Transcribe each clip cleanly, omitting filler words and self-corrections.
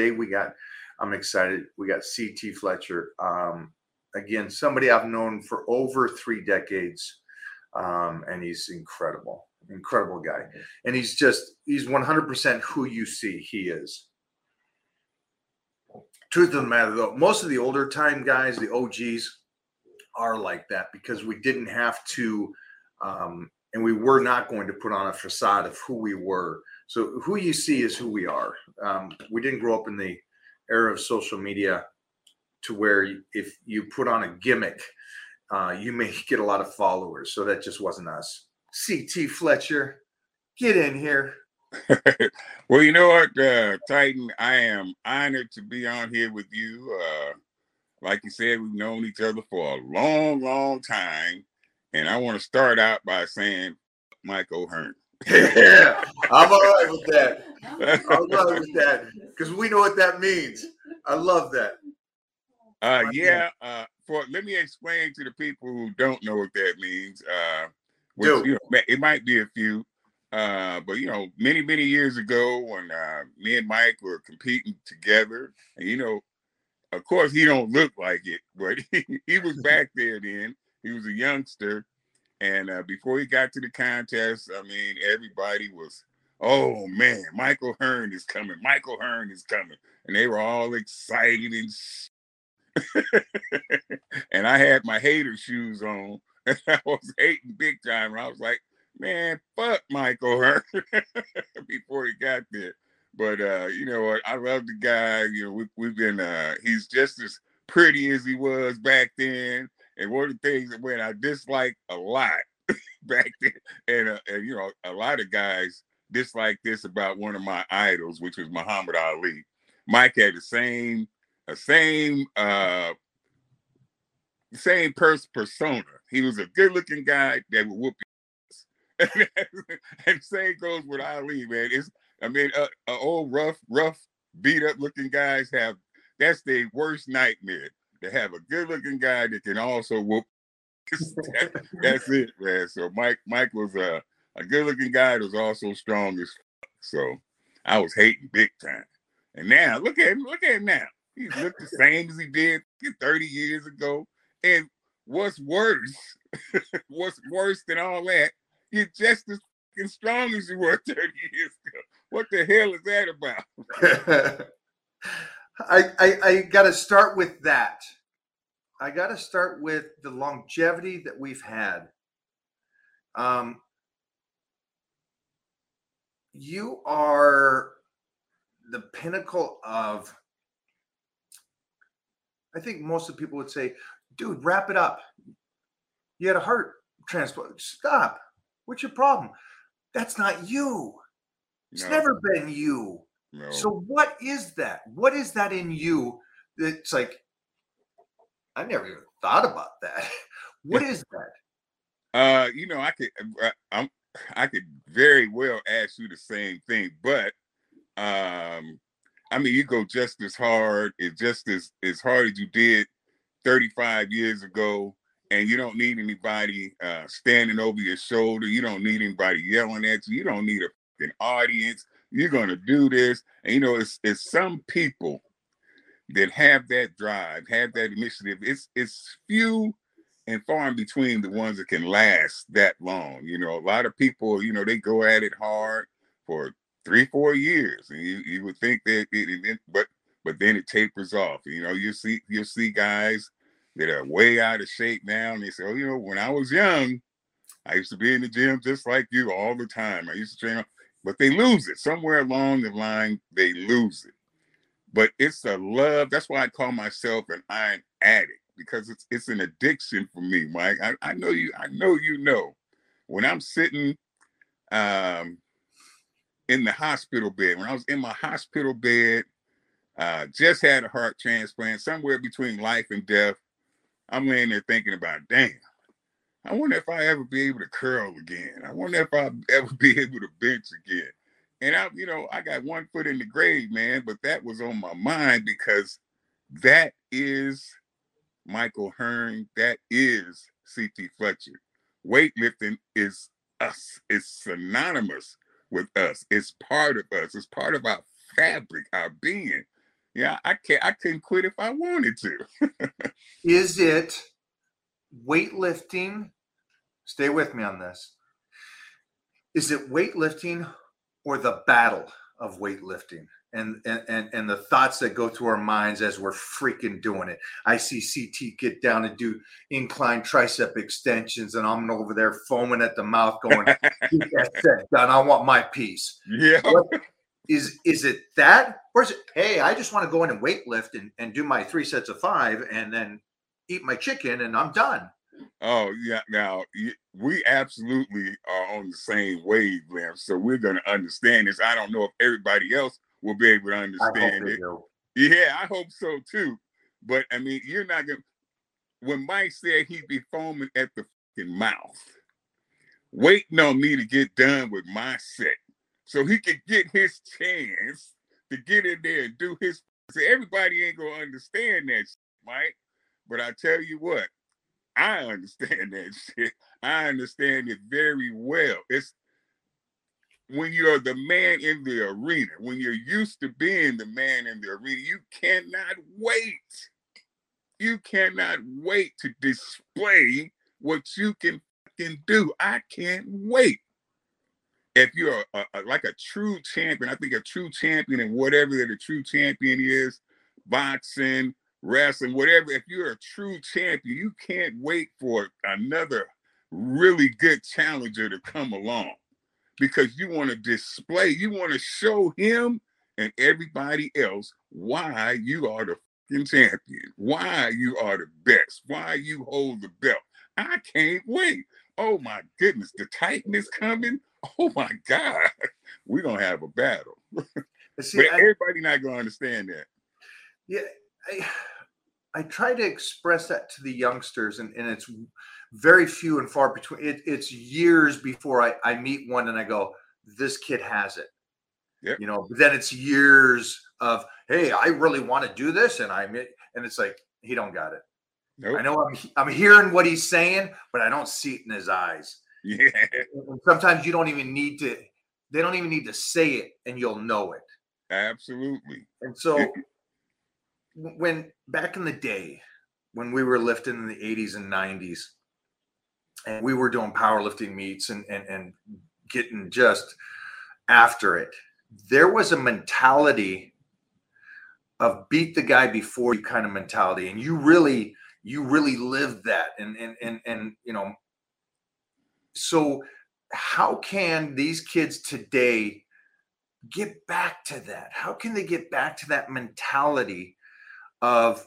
today I'm excited. We got CT Fletcher. Again, somebody I've known for over 3 decades. And he's incredible guy. And he's 100% who you see he is. Truth of the matter, though, most of the older time guys, the OGs, are like that because we didn't have to, and we were not going to put on a facade of who we were. So who you see is who we are. We didn't grow up in the era of social media to where if you put on a gimmick, you may get a lot of followers. So that just wasn't us. CT Fletcher, get in here. Well, you know what, Titan, I am honored to be on here with you. Like you said, we've known each other for a long, long time. And I want to start out by saying Mike O'Hearn. Yeah, I'm all right with that. I'm all right with that because we know what that means. I love that. Let me explain to the people who don't know what that means. It might be a few, but many, many years ago when me and Mike were competing together, and of course he don't look like it, but he was back there then. He was a youngster, and before he got to the contest, I mean, everybody was, oh man, Michael Hearn is coming. Michael Hearn is coming, and they were all excited and. And I had my hater shoes on. And I was hating big time. And I was like, man, fuck Michael Hearn before he got there. But you know what? I love the guy. We've been he's just as pretty as he was back then. And one of the things that I disliked a lot back then, and a lot of guys dislike this about one of my idols, which was Muhammad Ali. Mike had the same persona. He was a good-looking guy that would whoop your ass. And same goes with Ali, man. Old rough, beat-up-looking guys that's their worst nightmare. To have a good-looking guy that can also whoop. That's it, man. So Mike was a good-looking guy that was also strong as fuck. So I was hating big time. And now look at him now. He looked the same as he did 30 years ago. And what's worse than all that, you're just as fucking strong as you were 30 years ago. What the hell is that about? I got to start with that. I got to start with the longevity that we've had. You are the pinnacle of, I think most of the people would say, dude, wrap it up. You had a heart transplant. Stop. What's your problem? That's not you. It's never been you. No. So what is that? What is that in you that's like, I never even thought about that. What is that? I could very well ask you the same thing, but you go just as hard, just as hard as you did 35 years ago, and you don't need anybody standing over your shoulder. You don't need anybody yelling at you. You don't need a fucking audience. You're gonna do this, and it's some people that have that drive, have that initiative. It's few and far in between the ones that can last that long. A lot of people, they go at it hard for 3-4 years, and you would think that but then it tapers off. You'll see guys that are way out of shape now, and they say, oh, when I was young, I used to be in the gym just like you all the time. I used to train, but they lose it somewhere along the line. They lose it. But it's a love. That's why I call myself an iron addict, because it's an addiction for me, Mike. I know you. I know you know. When I'm sitting in the hospital bed, when I was in my hospital bed, just had a heart transplant, somewhere between life and death. I'm laying there thinking about, damn, I wonder if I ever be able to curl again. I wonder if I'll ever be able to bench again. And I got one foot in the grave, man, but that was on my mind because that is Michael Hearn. That is CT Fletcher. Weightlifting is us. It's synonymous with us. It's part of us. It's part of our fabric, our being. Yeah, I couldn't quit if I wanted to. Is it weightlifting? Stay with me on this. Is it weightlifting or the battle of weightlifting? And the thoughts that go through our minds as we're freaking doing it. I see CT get down and do incline tricep extensions, and I'm over there foaming at the mouth, going, "Get that set done. I want my piece." Yeah. What is it that, or is it, hey, I just want to go in and weightlift and do my 3 sets of 5 and then eat my chicken and I'm done? Oh yeah. Now we absolutely are on the same wavelength, so we're going to understand this. I don't know if everybody else will be able to I hope understand they it. do. Yeah, I hope so too. But I mean, you're not going. When Mike said he'd be foaming at the fucking mouth, waiting on me to get done with my set, so he could get his chance to get in there and do his. So everybody ain't gonna understand that, Mike. But I tell you what, I understand that shit. I understand it very well. It's when you're the man in the arena, when you're used to being the man in the arena, you cannot wait. You cannot wait to display what you can fucking do. I can't wait. If you're like a true champion, I think a true champion in whatever that a true champion is, boxing, wrestling, whatever. If you're a true champion, you can't wait for another really good challenger to come along because you want to display, you want to show him and everybody else why you are the fucking champion, why you are the best, why you hold the belt. I can't wait. Oh my goodness, the Titan is coming. Oh my God, we're gonna have a battle. See, But everybody not gonna understand that. yeah, I try to express that to the youngsters, and it's very few and far between. It's years before I meet one and I go, this kid has it. Yep. You know, but then it's years of, hey, I really want to do this, and it's like he don't got it. Nope. I know I'm hearing what he's saying, but I don't see it in his eyes. Yeah. And sometimes you don't even need to. They don't even need to say it, and you'll know it. Absolutely. And so, when back in the day, when we were lifting in the 80s and 90s, and we were doing powerlifting meets and getting just after it, there was a mentality of beat the guy before you kind of mentality, and you really lived that, and you know. So how can these kids today get back to that? How can they get back to that mentality of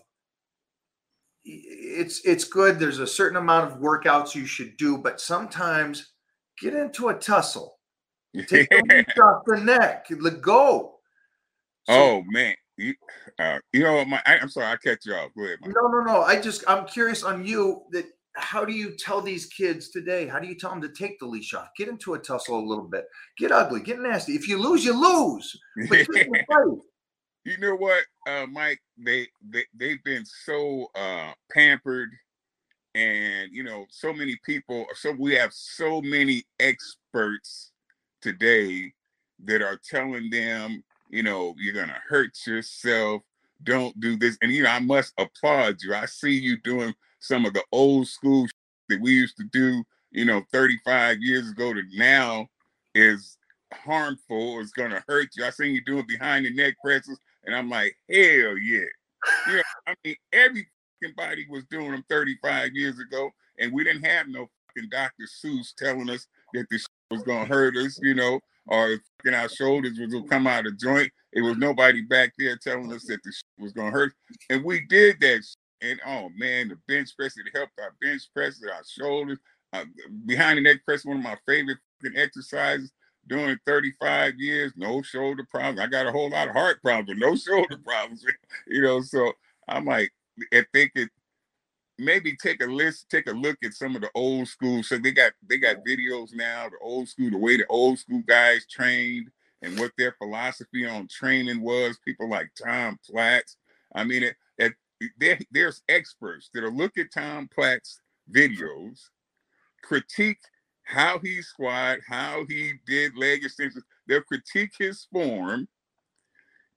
it's good, there's a certain amount of workouts you should do, but sometimes get into a tussle, take the leash off the neck, let go. So, oh man, you know what? I'm sorry, I cut you off. Go ahead, Mike. No. I'm curious on you. That how do you tell these kids today? How do you tell them to take the leash off, get into a tussle a little bit, get ugly, get nasty? If you lose, you lose. But get in the fight. You know what, Mike? They've been so pampered, and you know, so many people. So we have so many experts today that are telling them, you know, you're gonna hurt yourself. Don't do this. And you know, I must applaud you. I see you doing some of the old school that we used to do, you know, 35 years ago to now is harmful. It's gonna hurt you. I seen you doing behind the neck presses, and I'm like, hell yeah. You know, I mean, everybody was doing them 35 years ago, and we didn't have no fucking Dr. Seuss telling us that this was gonna hurt us, you know, or fucking our shoulders was gonna come out of joint. It was nobody back there telling us that the shit was gonna hurt, and we did that. And oh man, the bench press, it helped our bench press, our shoulders, behind the neck press, one of my favorite fucking exercises. Doing 35 years, no shoulder problems. I got a whole lot of heart problems, but no shoulder problems. You know, so I'm like, if they could maybe take a look at some of the old school. So they got videos now, the old school, the way the old school guys trained and what their philosophy on training was. People like Tom Platz. I mean, there's experts that'll look at Tom Platz videos, critique how he squat, how he did leg extensions. They'll critique his form,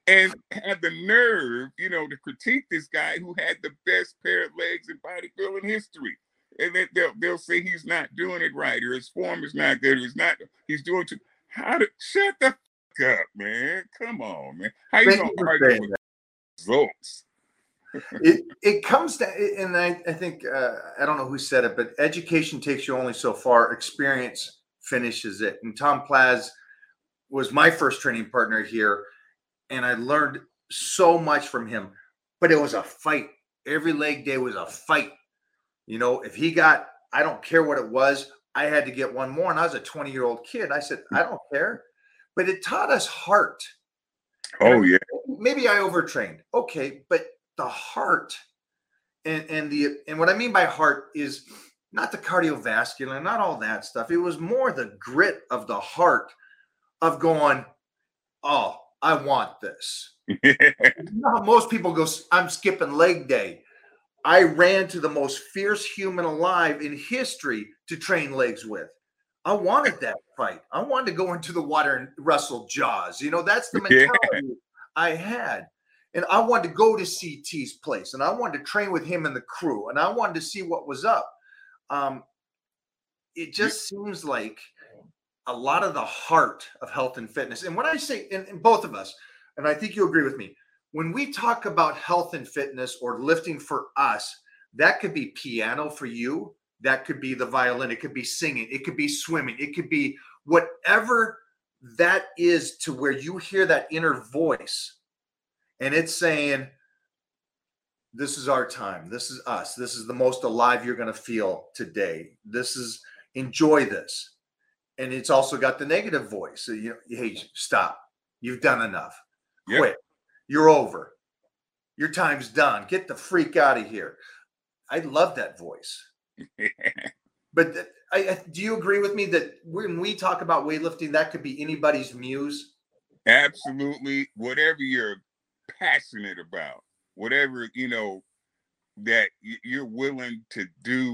and had the nerve, to critique this guy who had the best pair of legs in bodybuilding history. And then they'll say he's not doing it right, or his form is not good, or he's doing too. Shut the fuck up, man? Come on, man. How you Thank gonna you for argue saying with that. results? It comes down, and I think I don't know who said it, but education takes you only so far. Experience finishes it. And Tom Plaz was my first training partner here, and I learned so much from him. But it was a fight. Every leg day was a fight. If he got, I don't care what it was, I had to get one more. And I was a 20-year-old kid. I said, I don't care. But it taught us heart. Oh, yeah. Maybe I overtrained. Okay, but the heart and what I mean by heart is not the cardiovascular, not all that stuff. It was more the grit of the heart of going, oh, I want this. You know how most people go, I'm skipping leg day. I ran to the most fierce human alive in history to train legs with. I wanted that fight. I wanted to go into the water and wrestle Jaws. That's the mentality I had. And I wanted to go to CT's place, and I wanted to train with him and the crew, and I wanted to see what was up. It just seems like a lot of the heart of health and fitness. And when I say, and both of us, and I think you agree with me, when we talk about health and fitness or lifting for us, that could be piano for you. That could be the violin. It could be singing. It could be swimming. It could be whatever that is, to where you hear that inner voice and it's saying, this is our time. This is us. This is the most alive you're going to feel today. Enjoy this. And it's also got the negative voice. So, hey, stop. You've done enough. Yep. Quit. You're over. Your time's done. Get the freak out of here. I love that voice. But do you agree with me that when we talk about weightlifting, that could be anybody's muse? Absolutely. Whatever you're passionate about, whatever, that you're willing to do.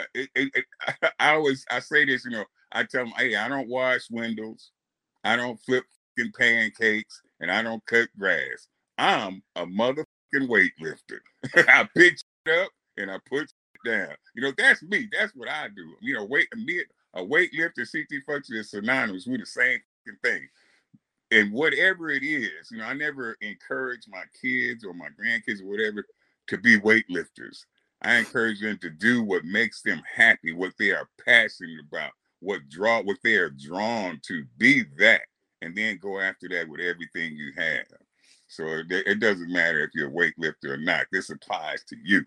I say this, I tell them, hey, I don't wash windows. I don't flip pancakes, and I don't cut grass. I'm a motherfucking weightlifter. I pick it up and I put it down. That's me. That's what I do. A weightlifter, CT function is synonymous. We're the same thing. And whatever it is, I never encourage my kids or my grandkids or whatever to be weightlifters. I encourage them to do what makes them happy, what they are passionate about, what they are drawn to. Be that, and then go after that with everything you have. So it doesn't matter if you're a weightlifter or not. This applies to you.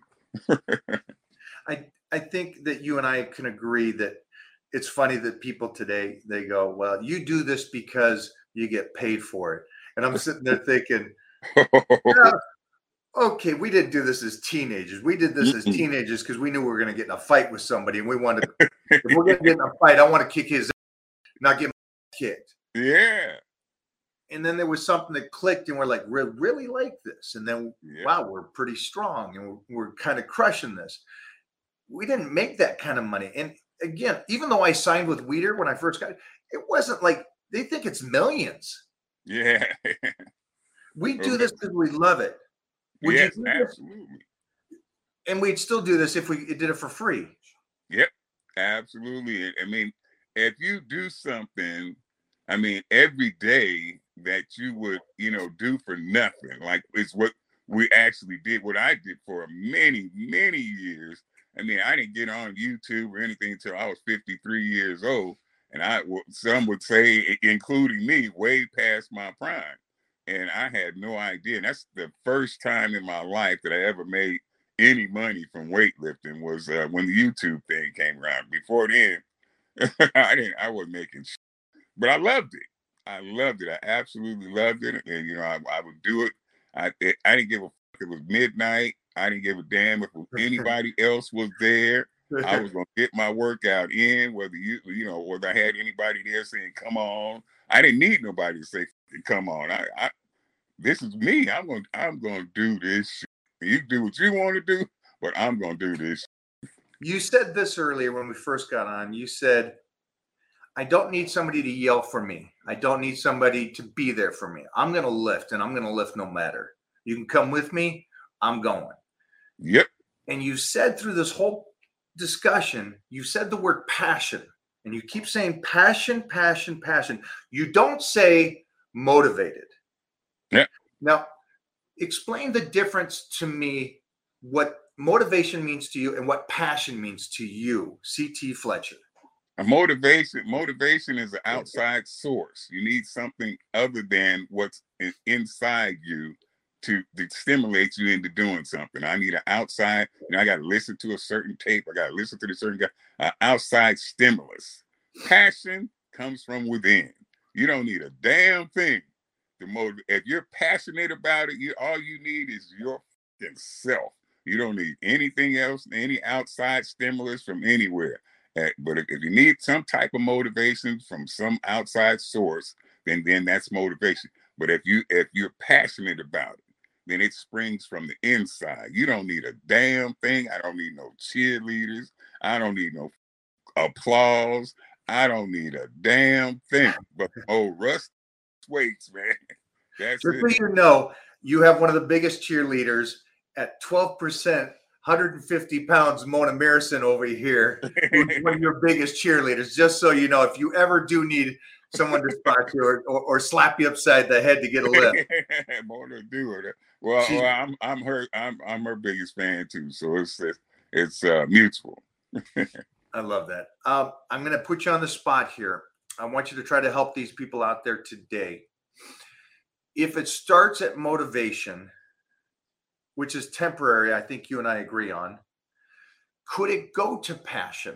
I think that you and I can agree that it's funny that people today, they go, well, you do this because you get paid for it. And I'm sitting there thinking, yeah, okay, we didn't do this as teenagers. We did this as teenagers because we knew we were going to get in a fight with somebody, and we wanted to, if we're going to get in a fight, I want to kick his ass, not get my kicked. Yeah. And then there was something that clicked, and we're like, we really like this. And then, wow, we're pretty strong, and we're kind of crushing this. We didn't make that kind of money. And again, even though I signed with Weider when I first got it wasn't like they think it's millions. Yeah. We do this because we love it. Yes, absolutely. And we'd still do this if we did it for free. Yep, absolutely. I mean, if you do something, every day that you would, do for nothing, like it's what we actually did, what I did for many, many years. I didn't get on YouTube or anything until I was 53 years old. And some would say, including me, way past my prime. And I had no idea. And that's the first time in my life that I ever made any money from weightlifting was when the YouTube thing came around. Before then, I wasn't making shit. But I loved it. I absolutely loved it. And, I would do it. I didn't give a fuck if it was midnight. I didn't give a damn if anybody else was there. I was going to get my workout in, whether whether I had anybody there saying, come on. I didn't need nobody to say, come on. This is me. I'm going to do this shit. You do what you want to do, but I'm going to do this. You said this earlier when we first got on. You said, I don't need somebody to yell for me. I don't need somebody to be there for me. I'm going to lift, and I'm going to lift no matter. You can come with me. I'm going. Yep. And you said through this whole discussion, you said the word passion, and you keep saying passion, passion, passion. You don't say motivated. Yeah. Now, explain the difference to me, what motivation means to you and what passion means to you, CT Fletcher. A motivation is an outside source. You need something other than what's inside you to stimulate you into doing something. I need an outside, I got to listen to a certain tape. I got to listen to the certain guy, outside stimulus. Passion comes from within. You don't need a damn thing to motivate. If you're passionate about it, all you need is your fucking self. You don't need anything else, any outside stimulus from anywhere. But if you need some type of motivation from some outside source, then that's motivation. But if you're passionate about it, then it springs from the inside. You don't need a damn thing. I don't need no cheerleaders. I don't need no applause. I don't need a damn thing. But Russ Waits, man. That's Just it. so you know, you have one of the biggest cheerleaders at 12%. 150 pounds, Mona Marison over here, who's one of your biggest cheerleaders. Just so you know, if you ever do need someone to spot you or slap you upside the head to get a lift, Mona do it. Well, I'm her biggest fan too. So it's mutual. I love that. I'm going to put you on the spot here. I want you to try to help these people out there today. If it starts at motivation, which is temporary, I think you and I agree on, could it go to passion?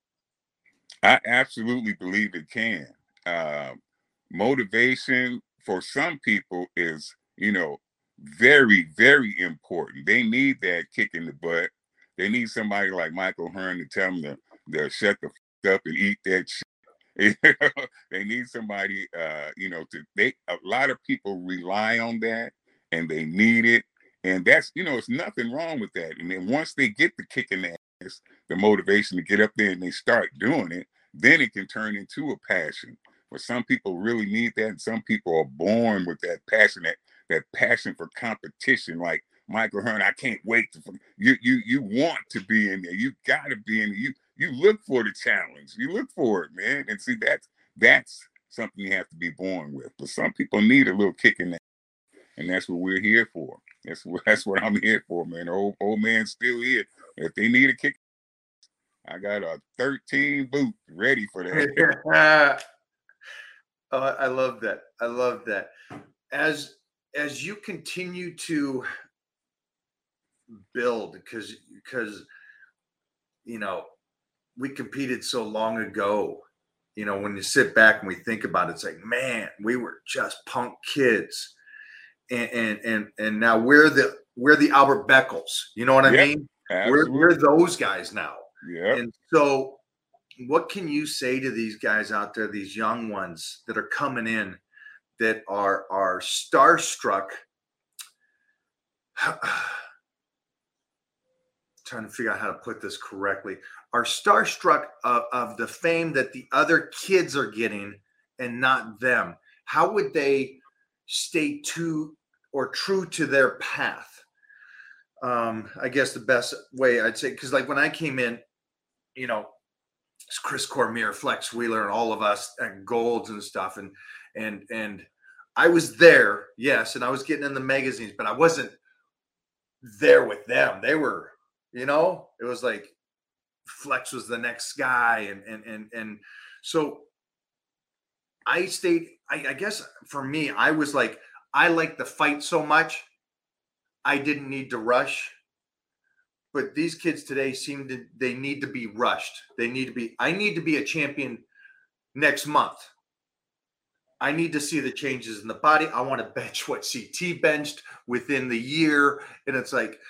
I absolutely believe it can. Motivation for some people is, very, very important. They need that kick in the butt. They need somebody like Michael Hearn to tell them to shut the fuck up and eat that shit. They need somebody, a lot of people rely on that and they need it. And that's, it's nothing wrong with that. And then once they get the kick in the ass, the motivation to get up there and they start doing it, then it can turn into a passion. But some people really need that. And some people are born with that passion, that passion for competition. Like Michael Hearn, I can't wait you want to be in there. You gotta be in there. You look for the challenge. You look for it, man. And see, that's something you have to be born with. But some people need a little kick in that. And that's what we're here for. That's what I'm here for, man. Old man's still here. If they need a kick, I got a 13 boot ready for that. I love that. I love that. As you continue to build, because we competed so long ago. When you sit back and we think about it, it's like, man, we were just punk kids. And now we're the Albert Beckles. You know what I mean? We're those guys now. Yeah. And so what can you say to these guys out there, these young ones that are coming in, that are starstruck? Trying to figure out how to put this correctly. Are starstruck of the fame that the other kids are getting and not them. How would they stay true to their path? I guess the best way I'd say, because like when I came in, it's Chris Cormier, Flex Wheeler, and all of us at Golds and stuff, and I was there, yes, and I was getting in the magazines, but I wasn't there with them. They were, it was like Flex was the next guy, and so I stayed. I guess for me, I was like, I liked the fight so much, I didn't need to rush. But these kids today they need to be rushed. I need to be a champion next month. I need to see the changes in the body. I want to bench what CT benched within the year. And it's like,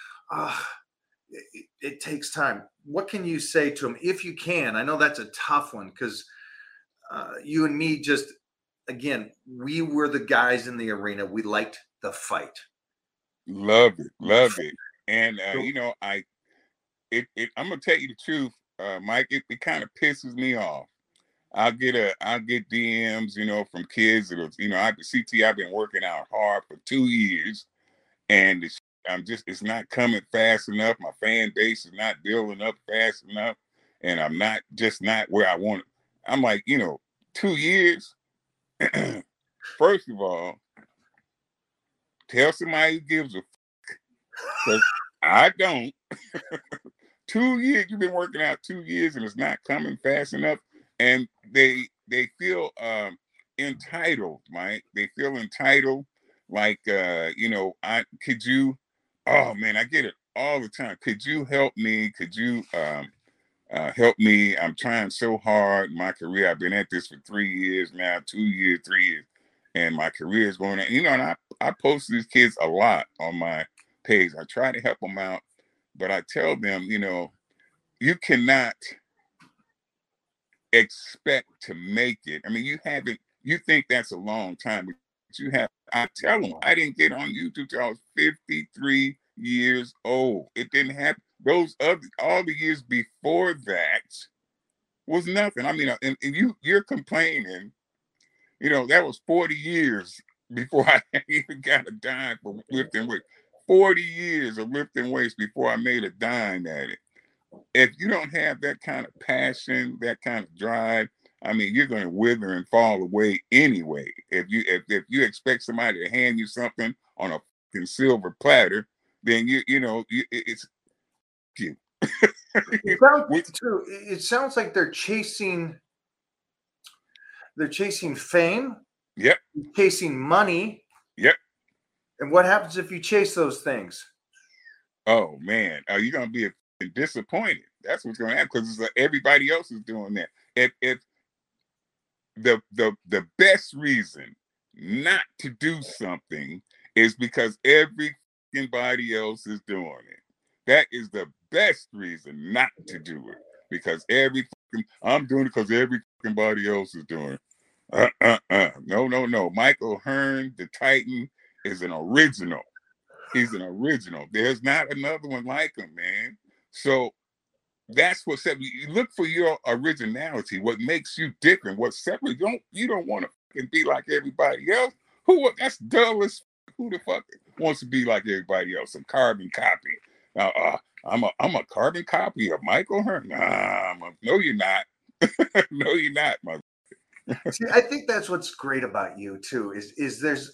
it takes time. What can you say to them if you can? I know that's a tough one because you and me again, we were the guys in the arena. We liked the fight. Love it. And I'm gonna tell you the truth, Mike. It kind of pisses me off I'll get DMs, from kids that are, CT, I've been working out hard for 2 years, and it's not coming fast enough. My fan base is not building up fast enough, and I'm not where I want it. I'm like, 2 years. First of all, tell somebody who gives a because I don't. 2 years, you've been working out 2 years and it's not coming fast enough. And they feel entitled, Mike. They feel entitled, like could you, oh man, I get it all the time. Could you help me? Could you help me? I'm trying so hard in my career. I've been at this for 3 years now, 2 years, 3 years, and my career is going on. And I post these kids a lot on my page. I try to help them out, but I tell them, you cannot expect to make it. I mean, you think that's a long time, but I tell them, I didn't get on YouTube till I was 53 years old. It didn't happen. All the years before that was nothing. I mean, and you're complaining, that was 40 years before I even got a dime for lifting weights. 40 years of lifting weights before I made a dime at it. If you don't have that kind of passion, that kind of drive, I mean, you're going to wither and fall away anyway. If you expect somebody to hand you something on a fucking silver platter, then it's you. It sounds like they're chasing fame. Yep. Chasing money. Yep. And what happens if you chase those things? Oh man, you're gonna be disappointed. That's what's gonna happen because everybody else is doing that. If the best reason not to do something is because everybody else is doing it. That is the best reason not to do it, because I'm doing it because everybody else is doing it. No. Michael Hearn, the Titan, is an original. He's an original. There's not another one like him, man. So that's what separates you. Look for your originality, what makes you different, what separates you. Don't want to be like everybody else. That's dull as who the fuck wants to be like everybody else? A carbon copy. I'm a carbon copy of Michael Hearn. No, you're not. No, you're not, mother. See, I think that's what's great about you too. Is there's,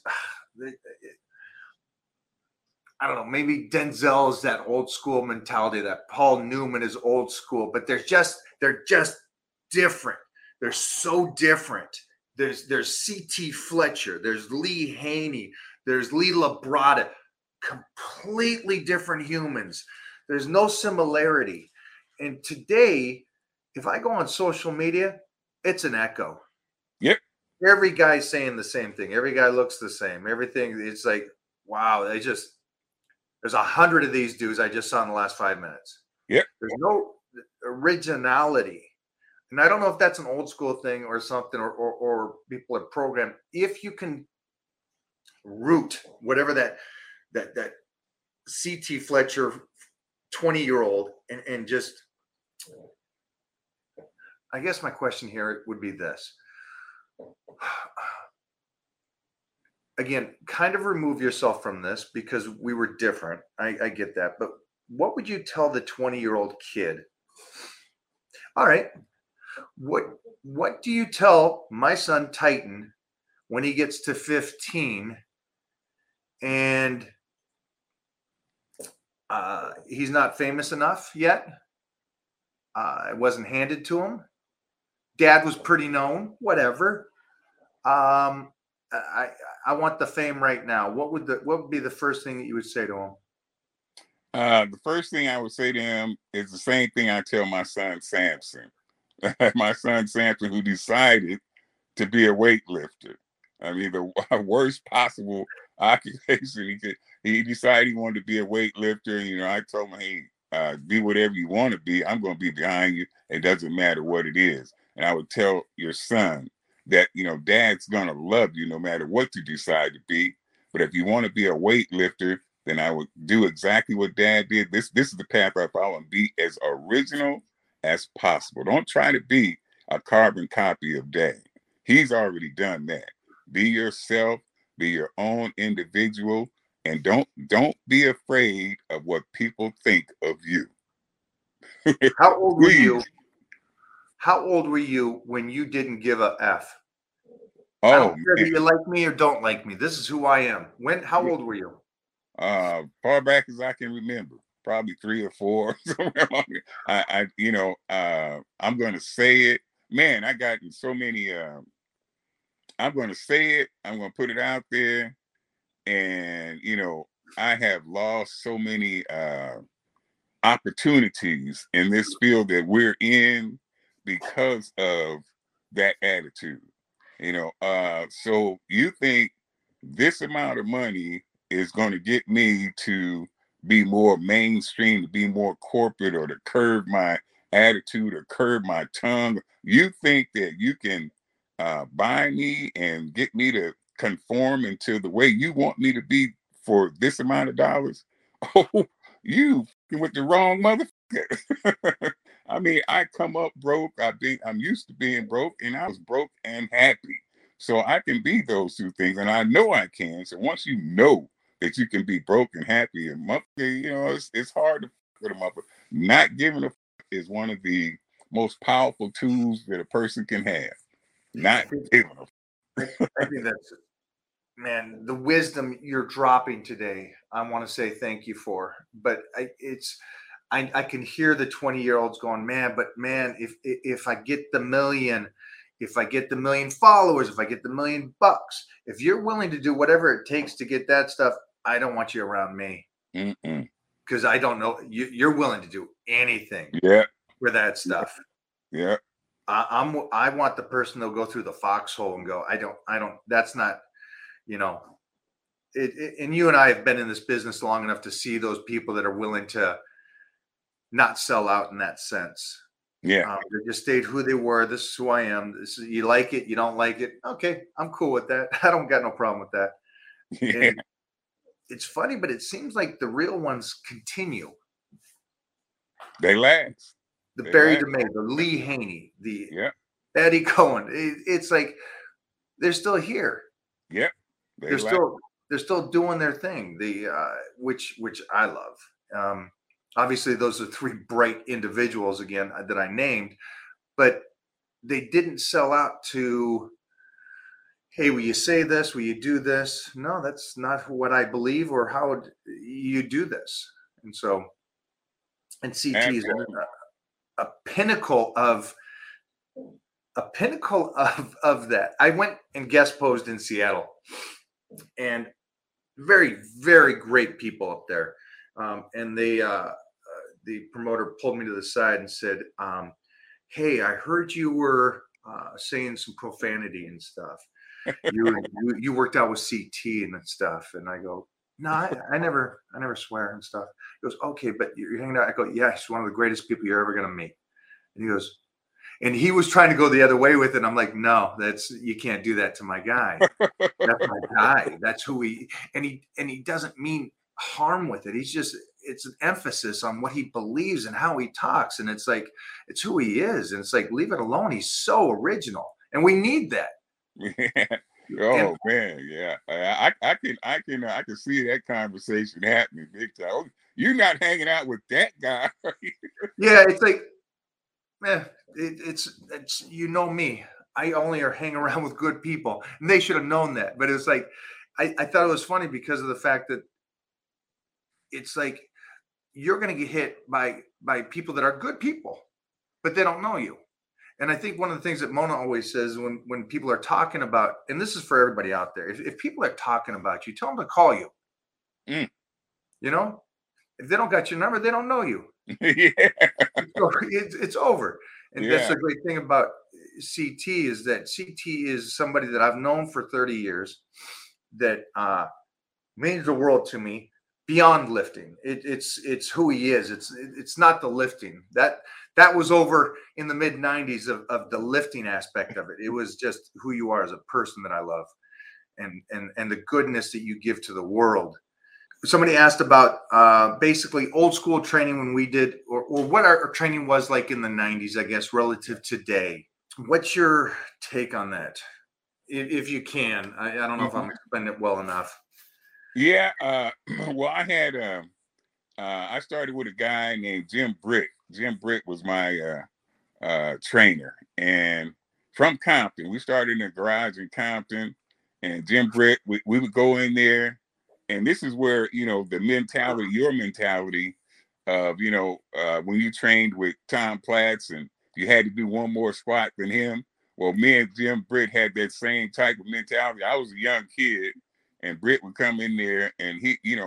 I don't know, maybe Denzel is that old school mentality, that Paul Newman is old school, but they're just different. They're so different. There's C.T. Fletcher, there's Lee Haney, there's Lee Labrada, completely different humans. There's no similarity. And today, if I go on social media, it's an echo. Yep. Every guy's saying the same thing. Every guy looks the same. Everything, it's like, wow, there's 100 of these dudes I just saw in the last 5 minutes. Yep. There's no originality. And I don't know if that's an old school thing or something, or people are programmed. If you can root whatever that C.T. Fletcher 20-year-old and just, I guess my question here would be this. Again, kind of remove yourself from this because we were different. I get that. But what would you tell the 20-year-old kid? All right. What do you tell my son Titan when he gets to 15 and he's not famous enough yet? It wasn't handed to him. Dad was pretty known, whatever. I want the fame right now. What would be the first thing that you would say to him? The first thing I would say to him is the same thing I tell my son Samson. My son Samson, who decided to be a weightlifter. I mean, the worst possible occupation he decided he wanted to be a weightlifter. And, I told him, hey, be whatever you want to be. I'm going to be behind you. It doesn't matter what it is. And I would tell your son that, dad's going to love you no matter what you decide to be. But if you want to be a weightlifter, then I would do exactly what dad did. This is the path I follow, and be as original as possible. Don't try to be a carbon copy of Dad. He's already done that. Be yourself, be your own individual, and don't be afraid of what people think of you. How old were you? Please. How old were you when you didn't give a F? I Oh don't care that man. you like me or don't like me. This is who I am. How old were you? Far back as I can remember, probably 3 or 4. Somewhere along there. I'm gonna say it. Man, I got in so many I'm going to say it. I'm going to put it out there. And, I have lost so many opportunities in this field that we're in because of that attitude. So you think this amount of money is going to get me to be more mainstream, to be more corporate, or to curb my attitude or curb my tongue? You think that you can buy me and get me to conform into the way you want me to be for this amount of dollars? Oh, you with the wrong motherfucker. I mean, I come up broke. I'm used to being broke, and I was broke and happy. So I can be those two things, and I know I can. So once you know that you can be broke and happy and it's hard to put them up. Not giving a is one of the most powerful tools that a person can have. Not giving a I think that's, man, the wisdom you're dropping today. I want to say thank you for. But I can hear the 20-year-olds going, man. But man, if I get the million, if I get the million followers, if I get the $1,000,000, if you're willing to do whatever it takes to get that stuff, I don't want you around me. Because I don't know, you're willing to do anything for that stuff. Yeah. I want the person that'll go through the foxhole and go, I don't, that's not, and you and I have been in this business long enough to see those people that are willing to not sell out in that sense. Yeah. They just stayed who they were. This is who I am. You like it, you don't like it. Okay, I'm cool with that. I don't got no problem with that. Yeah. And it's funny, but it seems like the real ones continue. They last. The Barry DeMay, the Lee Haney, the Eddie Cohen. It's like they're still here. Yep. They're still doing their thing. Which I love. Obviously, those are 3 bright individuals again that I named, but they didn't sell out to, hey, will you say this? Will you do this? No, that's not what I believe or how you do this. And so, and CT is a pinnacle of that. I went and guest posed in Seattle, and very, very great people up there. And the promoter pulled me to the side and said, hey, I heard you were saying some profanity and stuff. You worked out with CT and stuff. And I go, no, I never swear and stuff. He goes, okay, but you're hanging out. I go, yeah, he's one of the greatest people you're ever going to meet. And he goes, and he was trying to go the other way with it. I'm like, no, you can't do that to my guy. That's my guy. That's who and he doesn't mean harm with it. It's an emphasis on what he believes and how he talks. And it's like, it's who he is. And it's like, leave it alone. He's so original. And we need that. Oh man, yeah. I can see that conversation happening big time. Oh, you're not hanging out with that guy. Yeah, it's like, man, it's me. I only are hanging around with good people, and they should have known that. But it was like, I thought it was funny because of the fact that it's like you're going to get hit by people that are good people, but they don't know you. And I think one of the things that Mona always says when people are talking about, and this is for everybody out there, if people are talking about you, tell them to call you. If they don't got your number, they don't know you. Yeah. It's over. And that's the great thing about CT is that CT is somebody that I've known for 30 years that means the world to me beyond lifting. It's who he is. It's not the lifting. That was over in the mid 90s of the lifting aspect of it. It was just who you are as a person that I love and the goodness that you give to the world. Somebody asked about basically old school training when we did, or what our training was like in the 90s, I guess, relative to today. What's your take on that? If you can, I don't know if Mhm. I'm explaining it well enough. Yeah. Well, I started with a guy named Jim Britt. Jim Britt was my trainer, and from Compton, we started in the garage in Compton, and Jim Britt, we would go in there, and this is where the mentality, your mentality of when you trained with Tom Platts and you had to do one more squat than him. Well, me and Jim Britt had that same type of mentality. I was a young kid, and Britt would come in there, and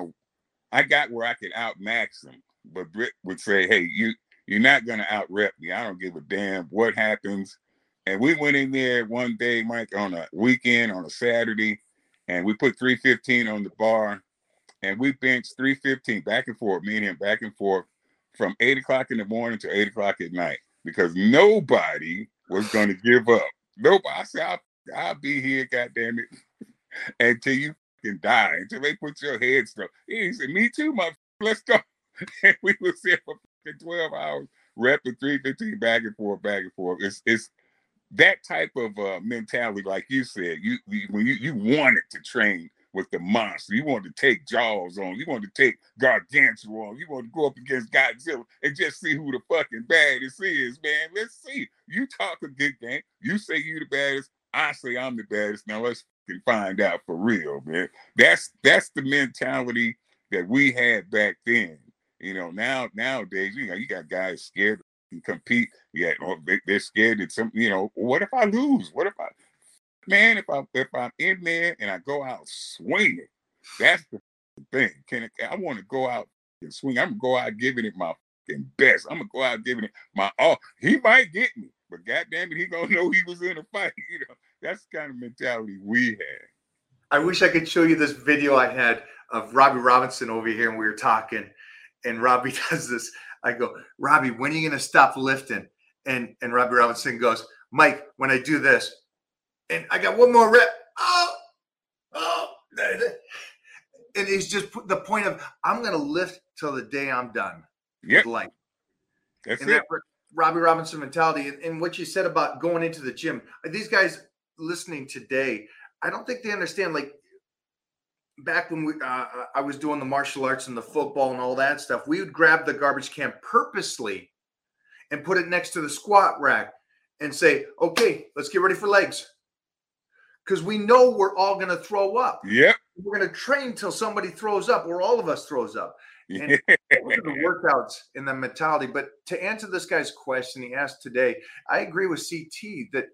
I got where I could outmax him, but Britt would say, "Hey, you're not gonna out rep me. I don't give a damn what happens." And we went in there one day, Mike, on a weekend, on a Saturday, and we put 315 on the bar, and we benched 315 back and forth, me and him back and forth from 8 o'clock in the morning to 8 o'clock at night because nobody was gonna give up. Nobody. I said, I'll be here, goddamn it, until you can die, until they put your head stuff. He said, "Me too, my let's go." And we was there for 12 hours, repping 315 back and forth, back and forth. It's that type of mentality, like you said. When you wanted to train with the monster, you wanted to take Jaws on, you wanted to take Gargantua on, you wanted to go up against Godzilla and just see who the fucking baddest is, man. Let's see. You talk a good game. You say you the baddest. I say I'm the baddest. Now let's fucking find out for real, man. That's the mentality that we had back then. Nowadays, you got guys scared to compete. Yeah, they're scared that what if I lose? What if man, if I'm in there and I go out swinging, that's the thing. I want to go out and swing. I'm gonna go out giving it my fucking best. I'm gonna go out giving it my all. He might get me, but goddamn it, he gonna know he was in a fight. That's the kind of mentality we had. I wish I could show you this video I had of Robbie Robinson over here, and we were talking, and Robbie does this. I go, Robbie, when are you going to stop lifting? And Robbie Robinson goes, Mike, when I do this, and I got one more rep. Oh, and it's just the point of I'm going to lift till the day I'm done Yep, with life. that's And it. that Robbie Robinson mentality, and what you said about going into the gym. These guys listening today, I don't think they understand. Like back when I was doing the martial arts and the football and all that stuff, we would grab the garbage can purposely and put it next to the squat rack and say, "Okay, let's get ready for legs," because we know we're all going to throw up. Yep. We're going to train till somebody throws up, or all of us throws up. And Yeah. those are the workouts and the mentality. But to answer this guy's question he asked today, I agree with CT that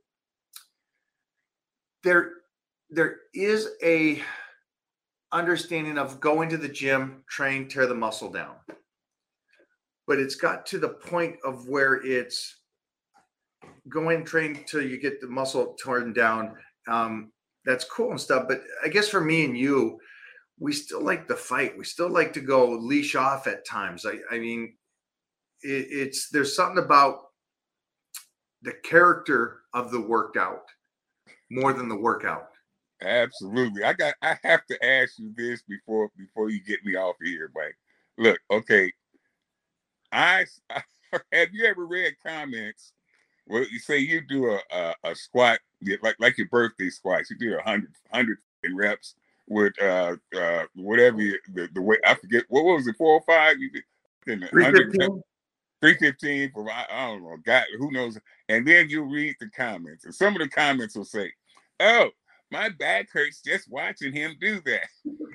there is a understanding of going to the gym, train, tear the muscle down. But it's got to the point of where it's going, train till you get the muscle torn down. That's cool and stuff. But I guess for me and you, we still like to fight. We still like to go leash off at times. I mean, there's something about the character of the workout more than the workout. Absolutely. I have to ask you this before you get me off of here, Mike. Look, okay. I have you ever read comments where you say you do a squat like your birthday squats, you do 100 reps with whatever the way I forget what was it 4 or 5 you did in the 100 315. 315 for I don't know, God who knows, and then you read the comments and some of the comments will say, "Oh, my back hurts just watching him do that."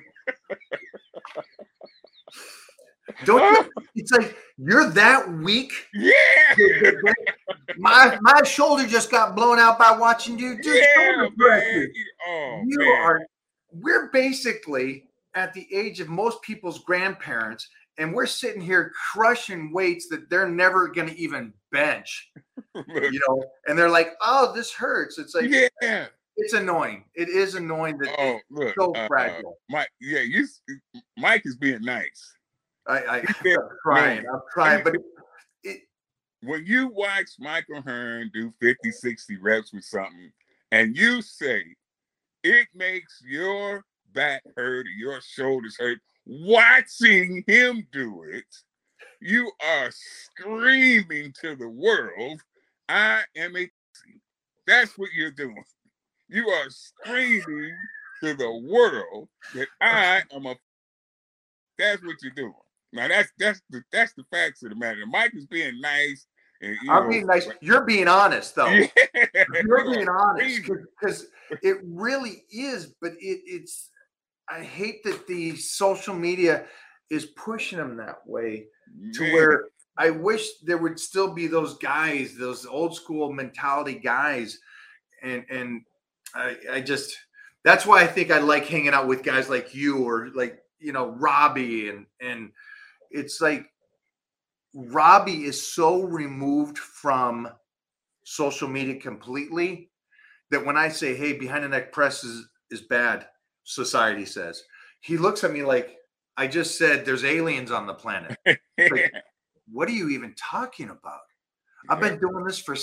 Don't you? It's like you're that weak. Yeah. My shoulder just got blown out by watching you do shoulder presses. We're basically at the age of most people's grandparents, and we're sitting here crushing weights that they're never going to even bench. And they're like, "Oh, this hurts." It's like, yeah. It's annoying. It is annoying that it's so fragile. Mike, Mike is being nice. I'm trying. But when you watch Michael Hearn do 50, 60 reps with something, and you say it makes your back hurt or your shoulders hurt, watching him do it, you are screaming to the world, "I am a That's what you're doing. You are screaming to the world that I am a. That's what you're doing. Now that's the facts of the matter. Mike is being nice, and I'm being nice. You're being honest, though. yeah, You're being honest because it really is. But it's. I hate that the social media is pushing them that way to where I wish there would still be those guys, those old school mentality guys, and I just that's why I think I like hanging out with guys like you or like Robbie and it's like Robbie is so removed from social media completely that when I say, hey, behind the neck press is bad, society says, he looks at me like I just said there's aliens on the planet. Like, what are you even talking about? I've been doing this for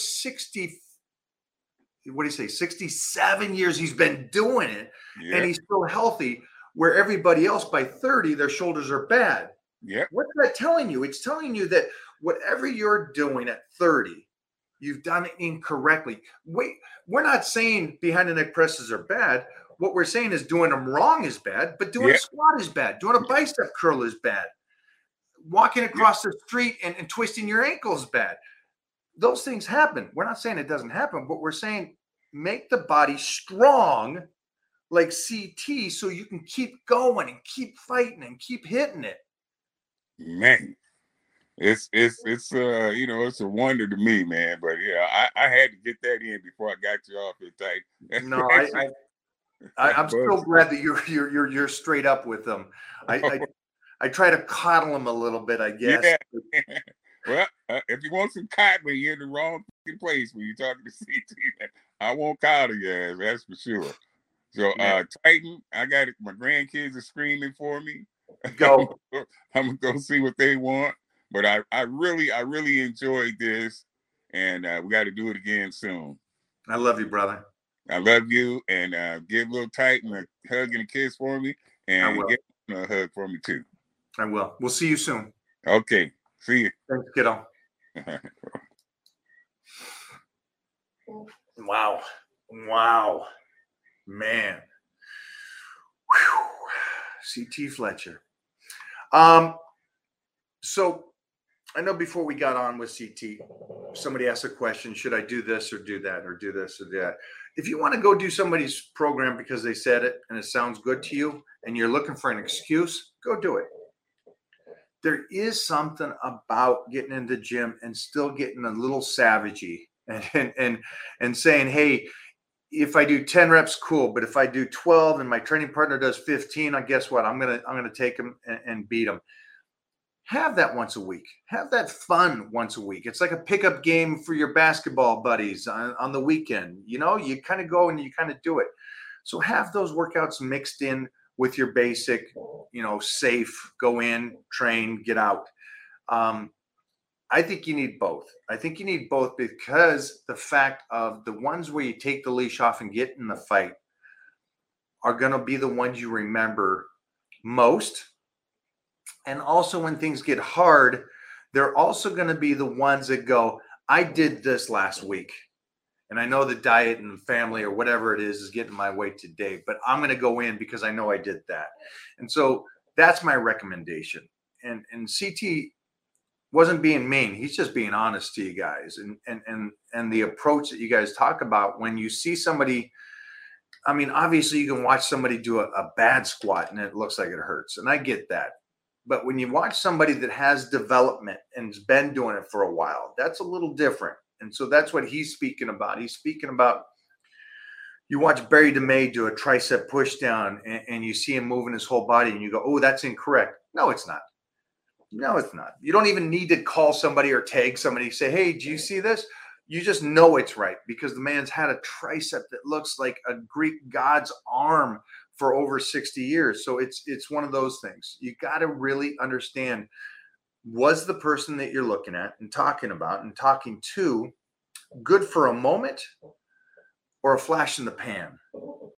67 years. He's been doing it and he's still healthy, where everybody else by 30, their shoulders are bad. What's that telling you? It's telling you that whatever you're doing at 30, you've done it incorrectly. Wait, we're not saying behind the neck presses are bad. What we're saying is doing them wrong is bad, but doing a squat is bad. Doing a bicep curl is bad. Walking across the street and twisting your ankle is bad. Those things happen. We're not saying it doesn't happen, but we're saying make the body strong like CT so you can keep going and keep fighting and keep hitting it. Man, it's it's a wonder to me, man. But yeah, I had to get that in before I got you off it tight. No, I'm so glad that you're straight up with them. I try to coddle them a little bit, I guess. Yeah. Well, if you want some cotton, you're in the wrong place when you're talking to CT. I won't coddle you ass, that's for sure. So Titan, I got it. My grandkids are screaming for me. Go. I'm gonna go see what they want. But I really enjoyed this, and we got to do it again soon. I love you, brother. I love you, and give little Titan a hug and a kiss for me, and give him a hug for me too. I will. We'll see you soon. Okay. See you. Thanks, kiddo. Wow. Man. Whew. CT Fletcher. So I know before we got on with CT, somebody asked a question, should I do this or do that or do this or that? If you want to go do somebody's program because they said it and it sounds good to you and you're looking for an excuse, go do it. There is something about getting in the gym and still getting a little savagey and saying, hey, if I do 10 reps, cool. But if I do 12 and my training partner does 15, I guess what? I'm gonna take them and beat them. Have that once a week. Have that fun once a week. It's like a pickup game for your basketball buddies on the weekend. You kind of go and you kind of do it. So have those workouts mixed in with your basic, safe, go in, train, get out. I think you need both. I think you need both because the fact of the ones where you take the leash off and get in the fight are going to be the ones you remember most. And also when things get hard, they're also going to be the ones that go, I did this last week. And I know the diet and family or whatever it is getting my way today, but I'm going to go in because I know I did that. And so that's my recommendation. And CT wasn't being mean. He's just being honest to you guys. And the approach that you guys talk about when you see somebody, I mean, obviously you can watch somebody do a bad squat and it looks like it hurts. And I get that. But when you watch somebody that has development and has been doing it for a while, that's a little different. And so that's what he's speaking about. He's speaking about, you watch Barry DeMay do a tricep push down and you see him moving his whole body and you go, oh, that's incorrect. No, it's not. No, it's not. You don't even need to call somebody or tag somebody, say, hey, do you see this? You just know it's right because the man's had a tricep that looks like a Greek god's arm for over 60 years. So it's one of those things. You got to really understand, was the person that you're looking at and talking about and talking to good for a moment or a flash in the pan?